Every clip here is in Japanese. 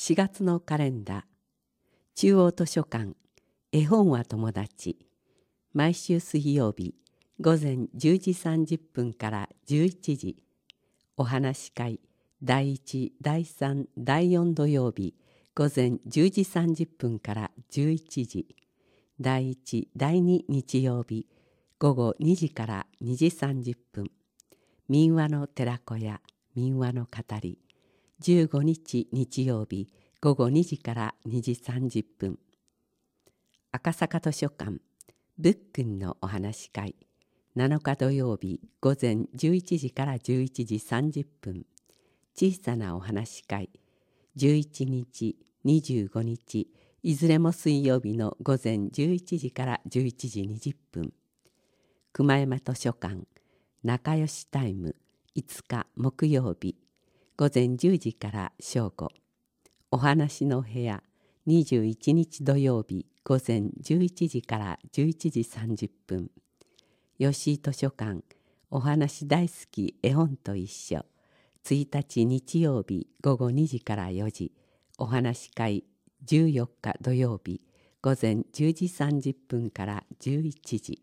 4月のカレンダー、中央図書館絵本は友達、毎週水曜日午前10時30分から11時、お話し会第1、第3、第4土曜日午前10時30分から11時、第1、第2日曜日午後2時から2時30分、民話の寺子屋民話の語り、15日日曜日午後2時から2時30分、赤坂図書館ぶっくんのお話し会7日土曜日午前11時から11時30分、小さなお話し会11日25日いずれも水曜日の午前11時から11時20分、熊山図書館仲良しタイム5日木曜日午前10時から正午、お話の部屋21日土曜日午前11時から11時30分、吉井図書館お話大好き絵本と一緒1日日曜日午後2時から4時、お話し会14日土曜日午前10時30分から11時、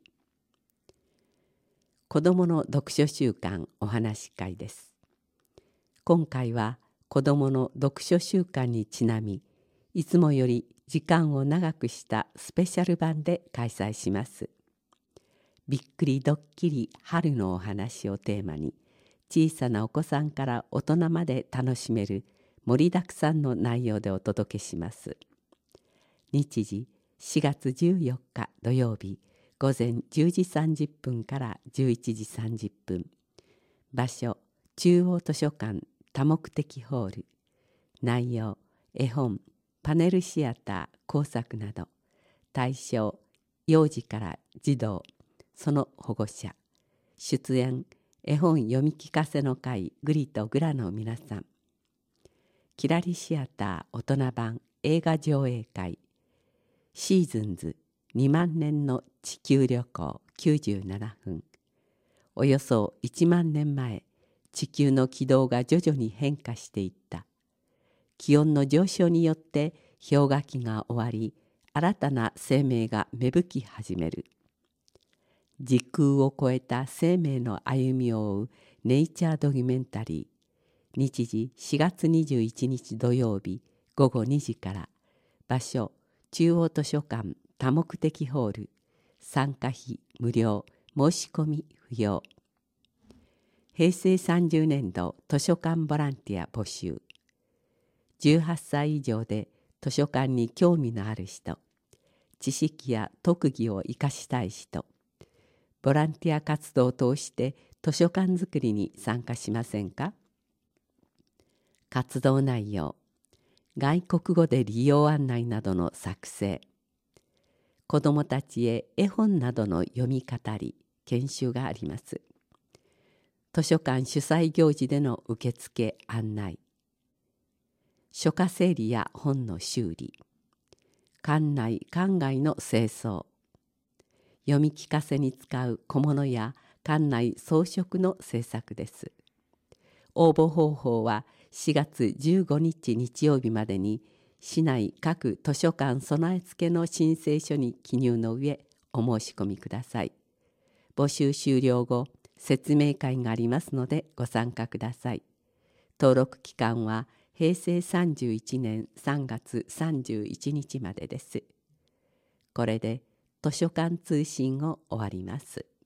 子どもの読書週間お話し会です。今回は子どもの読書週間にちなみ、いつもより時間を長くしたスペシャル版で開催します。びっくりドッキリ春のお話をテーマに、小さなお子さんから大人まで楽しめる盛りだくさんの内容でお届けします。日時4月14日土曜日午前10時30分から11時30分、場所中央図書館多目的ホール、内容絵本、パネルシアター、工作など、対象幼児から児童、その保護者、出演絵本読み聞かせの会グリとグラの皆さん、キラリシアター大人版映画上映会、シーズンズ2万年の地球旅行97分、およそ1万年前、地球の軌道が徐々に変化していった。気温の上昇によって氷河期が終わり、新たな生命が芽吹き始める。時空を超えた生命の歩みを追うネイチャードキュメンタリー、日時4月21日土曜日午後2時から、場所中央図書館多目的ホール、参加費無料、申し込み不要。平成30年度図書館ボランティア募集。18歳以上で図書館に興味のある人、知識や特技を生かしたい人、ボランティア活動を通して図書館づくりに参加しませんか？活動内容、外国語で利用案内などの作成、子どもたちへ絵本などの読み語り、研修があります。図書館主催行事での受付案内、書架整理や本の修理、館内館外の清掃、読み聞かせに使う小物や館内装飾の制作です。応募方法は4月15日日曜日までに市内各図書館備え付けの申請書に記入の上お申し込みください。募集終了後、説明会がありますのでご参加ください。登録期間は平成31年3月31日までです。これで図書館通信を終わります。